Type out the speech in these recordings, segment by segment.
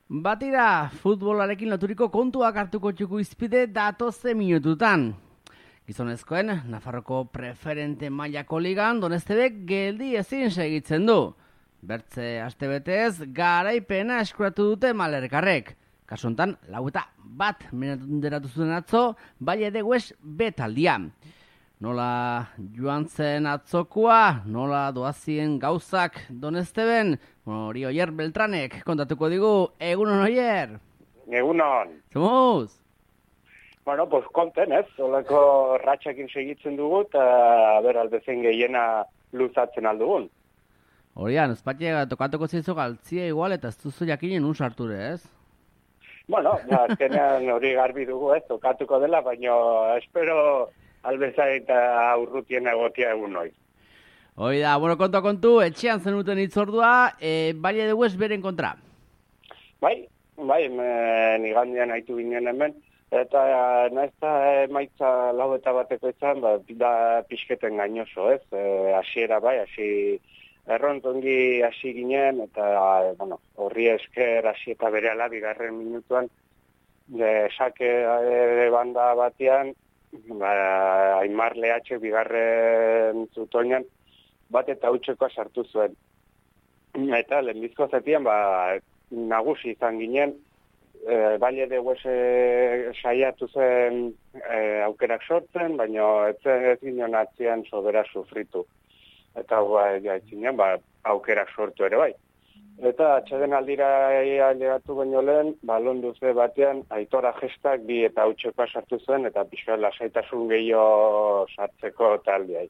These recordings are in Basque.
Batira, futbolarekin loturiko kontuak hartuko txuku izpide datoze minututan. Gizonezkoen, Nafarroko preferente mailako ligan, Donestebek geldi ezin segitzen du. Bertze astebetez, garaipena eskuratu dute Malerkarrek. Kasuntan, 4-1 menderatu zuen atzo, Valle de Hues betaldia. Nola joan zen atzokoa, nola doazien gauzak Donesteben, hori Oier Beltranek kontatuko digu, egunon Oier? Egunon. Zemuz? Bueno, pues konten, ez? Olako ratxakin segitzen dugu, eta albezen gehiena luzatzen aldugun. Horian, ezpatia tokatuko zizu galtzia igual, eta ez duzu jakinen sarture, ez? Bueno, azkenean hori garbi dugu, ez? Tokatuko dela, baina espero albezain eta urrutien egotia egun noi. Hoi da, bueno, kontu, etxean zenuten itzordua, Valle de Hues beren kontra. Bai, nigandian haitu ginen hemen, eta naizta emaitza 4-1 izan, da pixketen gainoso, ez? Hasiera bai, errontongi hasi ginen, eta horri esker hasi eta berehala bigarren minutuan, sake banda batean, Aimar Lehatxe bigarren zutoinan bat eta hutsekoa sartu zuen. Eta lehenbizko zetian nagusi izan ginen, Valle de Hues saiatu zen aukerak sortzen, baina ez ginen atzian sobera sufritu. Eta gaitzinen aukerak sortu ere bai. Eta atxeden aldira ailegatu baino lehen, londuze batean Aitora Gestak 2 eta hutsekoa sartu zuen, eta pixka lasaitasun gehiago sartzeko taldeai.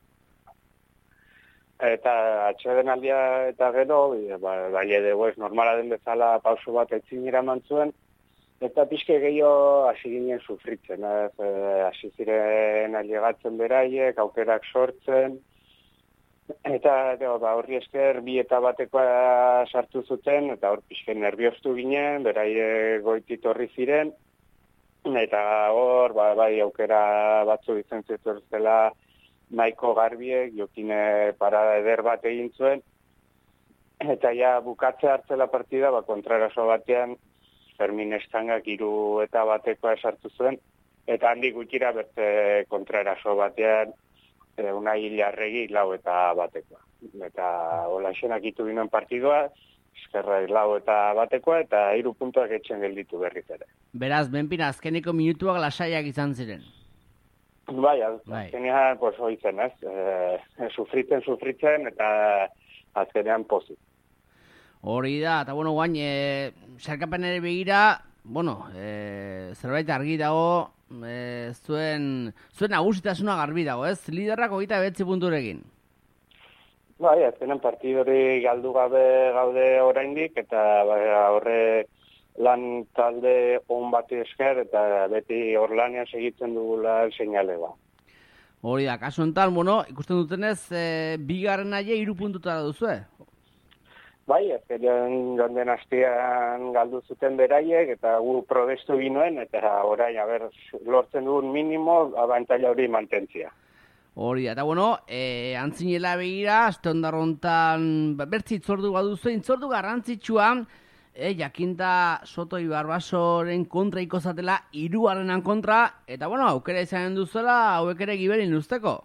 Eta atxeden aldia eta gero, Valle de Hues normala den bezala pauso bat etzin iraman zuen, eta pixke gehiago hasi ginen sufritzen. Hasi ziren ailegatzen beraiek, aukerak sortzen, eta horri esker 2-1 sartu zuten, eta hor pixke nervioztu ginen, beraie goitit horri ziren, eta hor aukera batzu izan ziturzela nahiko garbiek, Jokine parada eder bat egin zuen, eta ja bukatze hartzela partida, kontraraso batean, Fermin Estangak 3-1 sartu zuen, eta handik gutxira bertze kontraraso batean, Unai Ilarregi 4-1. Eta hola xenak itu ginen partidua, eskerra 4-1, eta 3 puntuak etxen gelditu berriz ere. Beraz, Benpina, azkeneko minutuak lasaiak izan ziren. Bai, azkenean hoitzen, ez? Sufritzen, eta azkenean pozik. Hori da, eta guain, sarkapen ere begira, zerbait argi dago, zuen nagusitasuna garbi dago, ez? Liderrak 29 punturekin. Bai, azkenen partidori galdu gabe gaude oraindik, eta horre lan talde on bat esker, eta beti hor lanean segitzen dugula seinale ba. Hori da, kasu enten, ikusten dutenez, bigarren aie 3 puntutara duzue? Bai, azkenean jonden astean galdu zuten beraiek, eta gu probestu ginoen, eta orain, lortzen dugun minimo, abantaila hori mantentzia. Hori da, eta antzinela begira, aste ondarrontan, bertzi itzordu baduzu, itzordu garrantzitsua, jakinta Soto Ibarbasoren kontra ikozatela 3-arenan kontra, eta aukera izanen duzuela, hauek ere giberin usteko.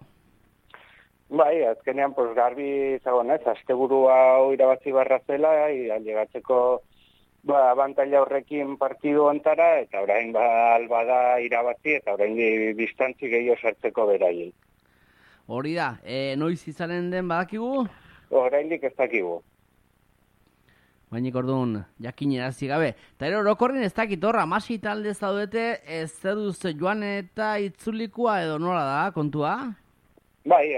Bai, azkenean garbi zagon ez, asteburua hau irabazi barra zela, ailegatzeko abantaila horrekin partidu ontara, eta orain albada irabazi, eta orain distantzi gehiago sartzeko beraien. Hori da, noiz izanen den badakigu? Oraindik ez dakigu. Bainik orduan, jakin erazi gabe. Eta orokorren ez dakit horra, masi talde zaudete, ez duz joan eta itzulikoa edo nola da, kontua? Bai,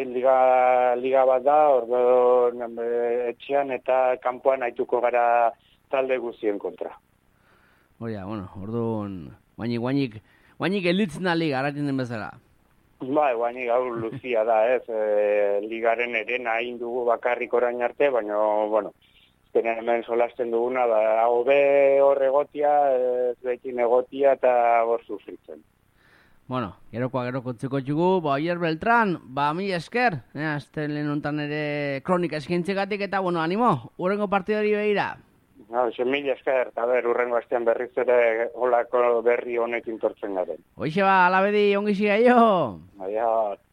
liga bat da, orduan etxean eta kanpoan haituko gara talde guztien kontra. Hori da, orduan, guainik elitzen liga, aratzen den bezala. Bai, guainik hau luzia da, ez, ligaren erena egin dugu bakarrik orain arte, baina, azkenean hemen solasten duguna, hobe hor egotia, ez behin egotia eta hor sufritzen. Geroko txuko txugu, Oier Beltran, mi esker, azten lehen ontan ere kronika eskintzegatik, eta animo, urrengo partidori behira. Mila esker, eta urrengo astean berriz ere holako berri honekin tortzen garen. Hoixe ba, alabedi ongi zigaio. Aia.